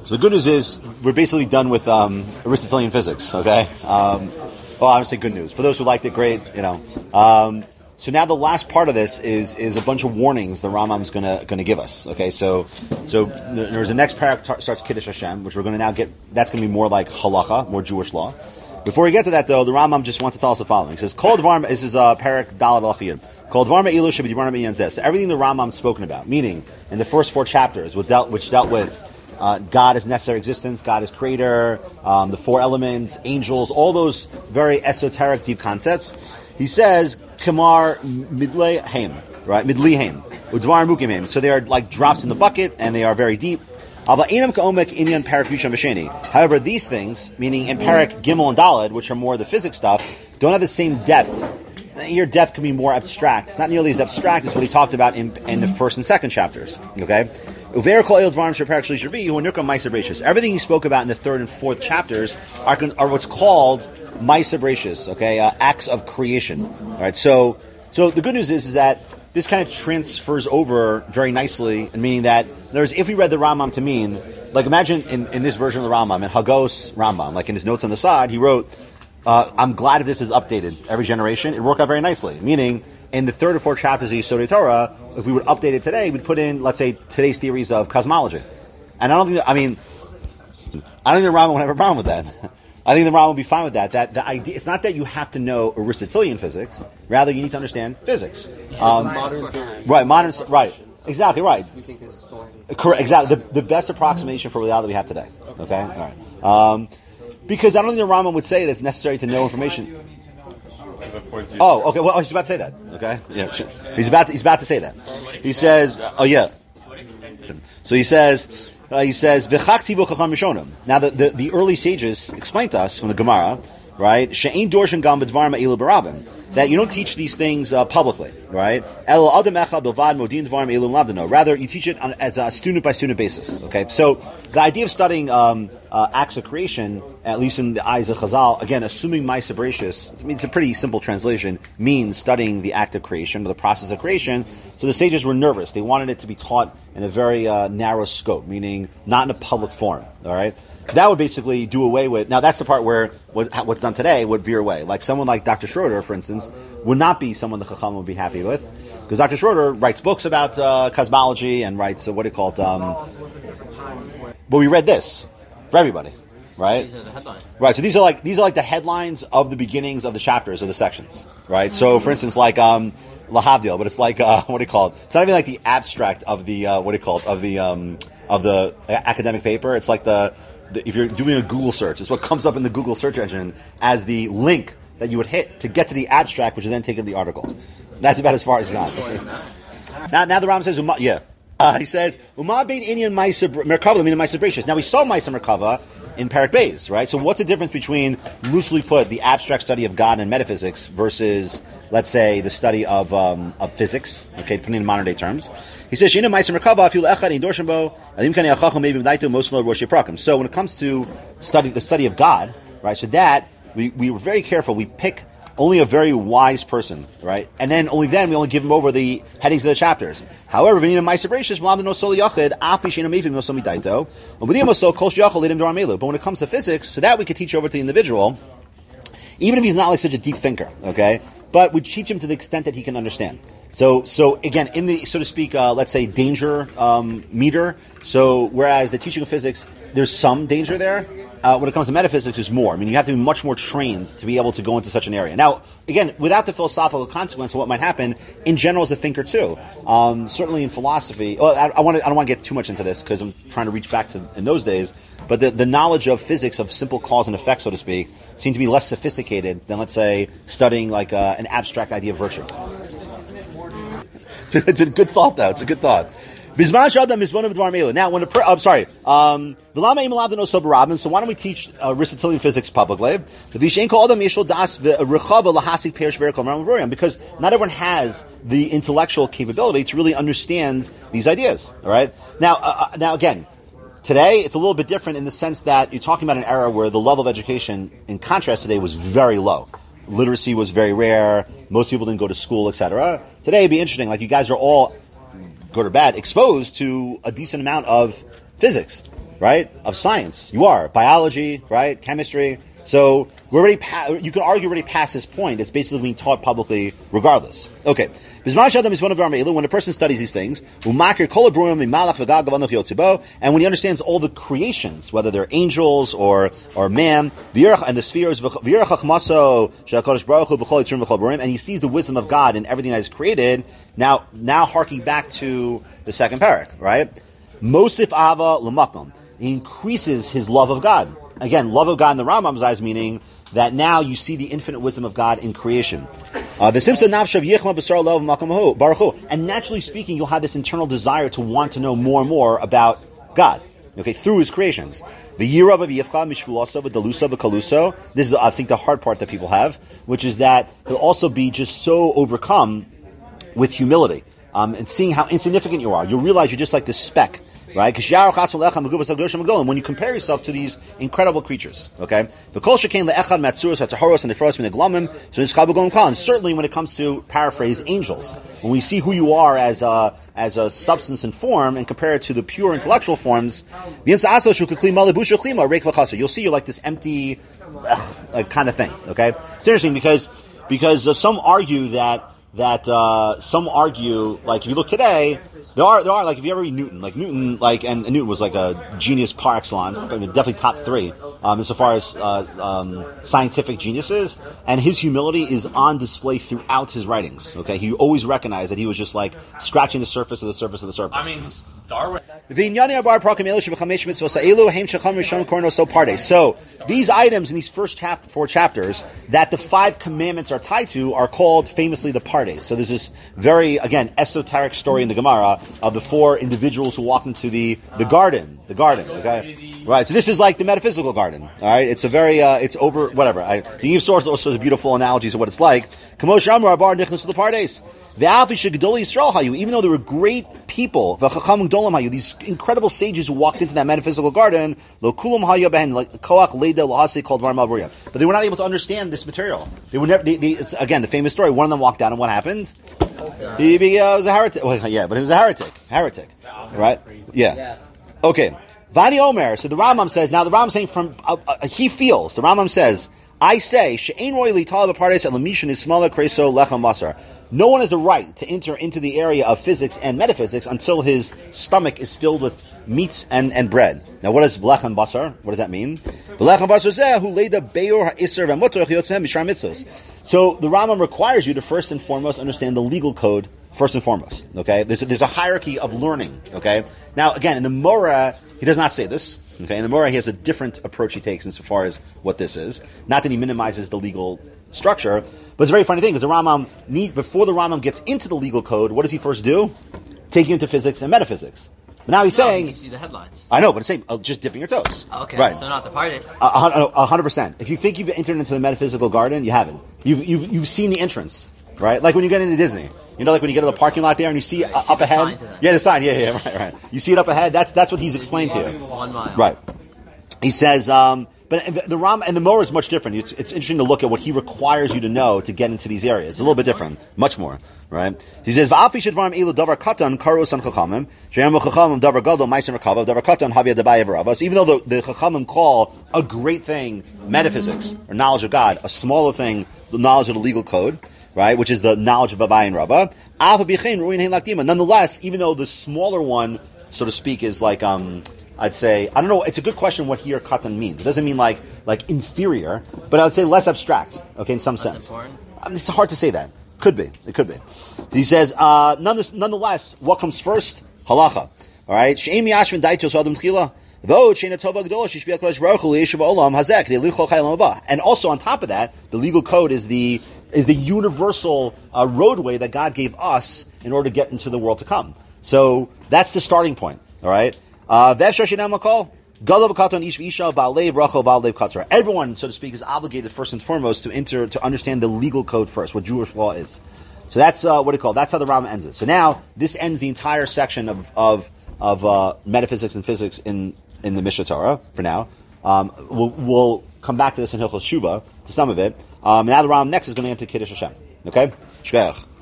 So the good news is we're basically done with Aristotelian physics. Okay. Well, I would say good news for those who liked it. Great. So now the last part of this is a bunch of warnings the Rambam's gonna give us. Okay. So there's the next paragraph starts Kiddush Hashem, which we're going to now get. That's going to be more like halacha, more Jewish law. Before we get to that, though, the Rambam just wants to tell us the following. He says, "Kol dvar." This is parak dalad alchiyim. Kol dvar me'ilu sheb'dibarim b'inyan zeh. So everything the Rambam's spoken about, meaning in the first 4 chapters, which dealt with God as necessary existence, God as creator, the 4 elements, angels, all those very esoteric, deep concepts. He says, "Kamar midlei haim," right? Midlei haim, udvar mukim haim. So they are like drops in the bucket, and they are very deep. However, these things, meaning in Parak Gimel and Daled, which are more the physics stuff, don't have the same depth. Your depth can be more abstract. It's not nearly as abstract as what he talked about in the first and second chapters. Okay? Everything he spoke about in the third and fourth chapters are what's called Maisa Bereshis, okay? Acts of creation. All right? So the good news is that this kind of transfers over very nicely, meaning that if we read the Rambam to mean, like imagine in this version of the Rambam, in Hagos Rambam, like in his notes on the side, he wrote, I'm glad if this is updated every generation. It worked out very nicely. Meaning, in the third or fourth chapters of Yesodei Torah, if we would update it today, we'd put in, let's say, today's theories of cosmology. And I don't think the Rambam would have a problem with that. I think the Rambam would be fine with that. That the idea, it's not that you have to know Aristotelian physics. Rather, you need to understand physics. Right. Exactly right. We think is going. Correct. Exactly. The best approximation for reality that we have today. Okay. All right. Because I don't think the Rambam would say it is necessary to know information. Oh, okay. Well, he's about to say that. Okay. Yeah. He's about to say that. He says, oh yeah. So he says. Now the early sages explained to us from the Gemara, right? That you don't teach these things publicly, right? Rather, you teach it as a student by student basis. Okay, so the idea of studying acts of creation, at least in the eyes of Chazal, again, assuming Maisa Bereshis, I mean, it's a pretty simple translation, means studying the act of creation or the process of creation. So the sages were nervous; they wanted it to be taught in a very narrow scope, meaning not in a public forum. All right. That would basically do away with. Now, that's the part where what's done today would veer away. Like someone like Dr. Schroeder, for instance, would not be someone the Chacham would be happy with, because Dr. Schroeder writes books about cosmology and writes what do you call it? Well, we read this for everybody, right? These are the headlines. Right. So these are like the headlines of the beginnings of the chapters of the sections, right? So, for instance, like Lahavdil, but it's like what do you call it? It's not even like the abstract of the what do you call it of the academic paper. It's like if you're doing a Google search, it's what comes up in the Google search engine as the link that you would hit to get to the abstract, which is then taken to the article. That's about as far as it's gone. Now the Ram says, he says, Uma bein inyan Maisa Merkava, meaning Maisa Bereshis. Now we saw Maisa Merkava in Parak Beis, right? So what's the difference between, loosely put, the abstract study of God and metaphysics versus, let's say, the study of physics, okay, putting in modern day terms? He says, so when it comes to the study of God, right, so that, we were very careful. We pick only a very wise person, right? And then we only give him over the headings of the chapters. However, but when it comes to physics, so that we could teach over to the individual, even if he's not like such a deep thinker, okay? But we teach him to the extent that he can understand. So again, in the, so to speak, let's say danger meter. So whereas the teaching of physics, there's some danger there. When it comes to metaphysics, there's more. I mean, you have to be much more trained to be able to go into such an area. Now, again, without the philosophical consequence of what might happen, in general as a thinker too. Certainly in philosophy, I don't want to get too much into this because I'm trying to reach back to in those days. But the knowledge of physics, of simple cause and effect, so to speak, seems to be less sophisticated than, let's say, studying like an abstract idea of virtue. It's a good thought, though. It's a good thought. Now, when so why don't we teach Aristotelian physics publicly? Because not everyone has the intellectual capability to really understand these ideas. All right. Now again, today it's a little bit different in the sense that you're talking about an era where the level of education, in contrast today, was very low. Literacy was very rare. Most people didn't go to school, etc. Today it'd be interesting. Like you guys are all, good or bad, exposed to a decent amount of physics, right, of science. You are biology, right, chemistry. So we're already you could argue already past this point. It's basically being taught publicly regardless. Okay. When a person studies these things, and when he understands all the creations, whether they're angels or man, and the spheres, and he sees the wisdom of God in everything that is created, now harking back to the second parak, right? Mosif ava l'makom. He increases his love of God. Again, love of God in the Rambam's eyes, meaning that now you see the infinite wisdom of God in creation. And naturally speaking, you'll have this internal desire to want to know more and more about God, okay, through His creations. This is, I think, the hard part that people have, which is that they'll also be just so overcome with humility. And seeing how insignificant you are. You'll realize you're just like this speck, right? When you compare yourself to these incredible creatures, okay? And certainly when it comes to paraphrase angels, when we see who you are as a substance and form and compare it to the pure intellectual forms, you'll see you're like this empty kind of thing, okay? It's interesting because some argue that some argue, like if you look today, there are like if you ever read Newton, and Newton was like a genius par excellence, definitely top 3 insofar as scientific geniuses, and his humility is on display throughout his writings. Okay, he always recognized that he was just like scratching the surface of the surface of the surface. I mean, Darwin. So these items in these first 4 chapters that the 5 commandments are tied to are called famously the pardes. So there's this very, again, esoteric story in the Gemara of the 4 individuals who walked into the garden. The garden, okay? Right, so this is like the metaphysical garden, alright? It's a very, it's over, whatever. The Eve source also has beautiful analogies of what it's like. Even though there were great people, these incredible sages who walked into that metaphysical garden, but they were not able to understand this material. They were never. Again, the famous story. One of them walked down, and what happened? He was a heretic. Well, yeah, but he was a heretic, right? Yeah. Okay. Vani Omer. So the Rambam says. Now the Rambam saying from he feels. The Rambam says, I say, she'ein roy li tal b'pardes and l'mishin is smaller kreso lechem masar. No one has the right to enter into the area of physics and metaphysics until his stomach is filled with meats and bread. Now, what is lechem basar? What does that mean? Lechem basar zeh hu leida beor ha'isr v'mutar chiyotzehem mishar mitzvos. So the Rambam requires you to first and foremost understand the legal code first and foremost. Okay, there's a hierarchy of learning. Okay, now again in the Morah he does not say this. Okay, in the Morah he has a different approach he takes insofar as what this is. Not that he minimizes the legal structure, but it's a very funny thing because the Rambam before the Rambam gets into the legal code, what does he first do? Take you into physics and metaphysics. But now he's saying, he gives you the headlines. I know, but it's saying just dipping your toes. Okay, right. So not the parties. 100%. If you think you've entered into the metaphysical garden, you haven't. You've seen the entrance, right? Like when you get into Disney. You know, like when you get to the parking lot there and you see up ahead. The sign. Yeah, right. You see it up ahead. That's what he's explained to you. 1 mile. Right. He says, but the Ram and the Morah is much different. It's interesting to look at what he requires you to know to get into these areas. It's a little bit different, much more, right? He says, "Va'afi shedvarim elu davar katan karos an chachamim, she'em chachamim davar gadol ma'aser merkava davar katan havia dabai v'rava." So even though the chachamim call a great thing metaphysics or knowledge of God, a smaller thing the knowledge of the legal code, right, which is the knowledge of Abai and Rabba. Nonetheless, even though the smaller one, so to speak, is like I'd say, I don't know, it's a good question what here katan means. It doesn't mean like inferior, but I would say less abstract, okay, in some sense. It's hard to say that. It could be. He says, nonetheless, what comes first? Halacha. Alright? And also on top of that, the legal code is the universal roadway that God gave us in order to get into the world to come. So that's the starting point. Alright? Everyone, so to speak, is obligated first and foremost to understand the legal code first, what Jewish law is. So that's that's how the Rambam ends it. So now this ends the entire section of metaphysics and physics in the Mishnah Torah for now. We'll come back to this in Hilchos Shuvah, to some of it. Now the Rambam next is going to enter Kiddush Hashem. Okay? Shkoyach.